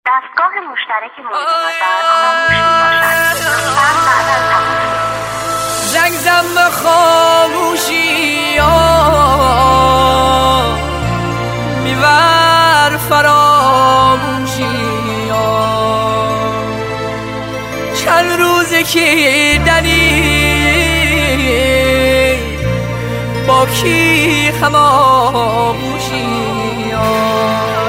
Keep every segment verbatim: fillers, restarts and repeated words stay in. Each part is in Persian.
دستگاه مشترک موجود در خاموش میباشد. لطفاً بعد از تماس زنگ زن به خاموشی ها میبر فراموشی ها چند روزه که دنی با کی خاموشی ها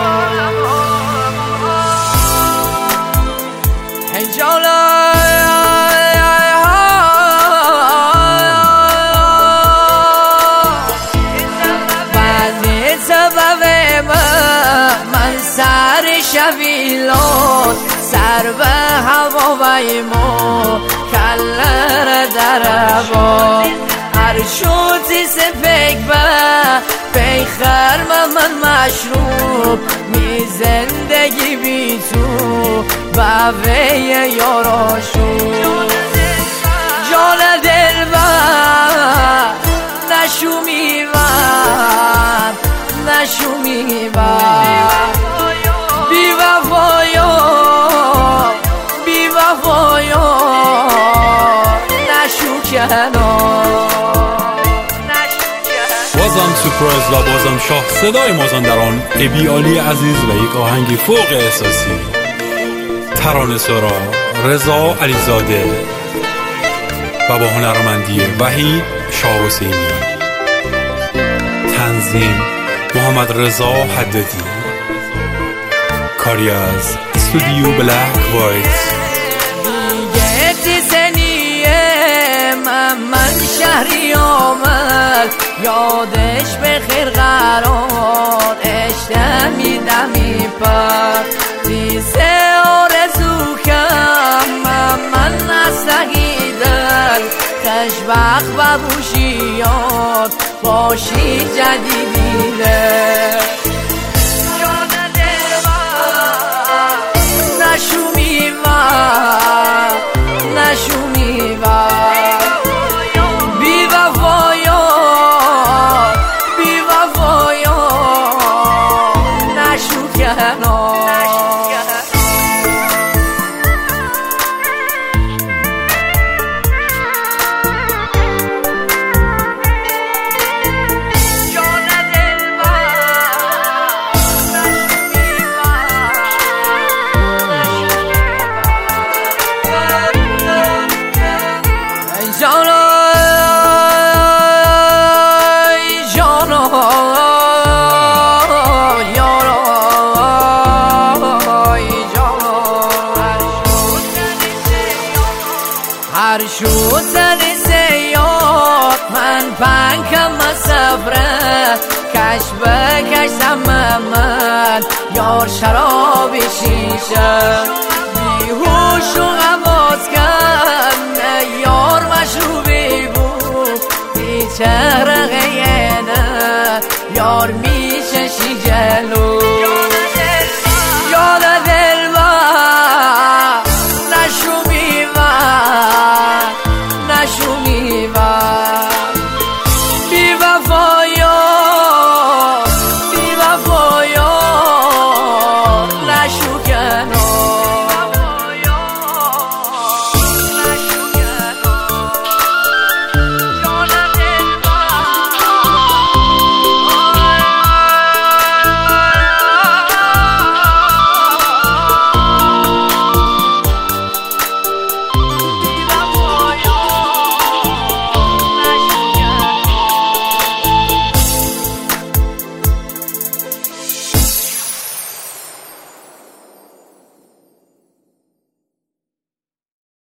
شویلان سر به هوا ویما کلر در با هر شوتی سپک به پیخر من مشروب می زندگی بی تو بوه یاراشو جان دل بر نشو میبر نشو میبر بی وفایا بی وفایا نشو کنار بازم سپرایز و بازم شاه صدای مازن در آن ابی علی عزیز و یک آهنگ فوق احساسی ترانه سرا رضا علیزاده و با هنرمندی وحید شاه حسینی تنظیم محمد رضا حدادی کاری از استودیو بلک وایت دیگه تیسنیه من, من شهری آمد یادش به خیر قرار اشتمی دمی پر دیسه آرزو کم من, من نستقیدن خشبخ و بوشیات باشی جدیدیده نشو میبر نشو میبر بی وفایا بی وفایا نشو کنار هر شو سری سیاد من پنکم سفره کش به کشم من یار شراب شیشه بیهوش و غماز کن یار مشروبی بود بی چهره غیانه یار میشه شی جلو یاد دل بر نشو میبر نشو میبر بی وفایا بی وفایا نشو کنار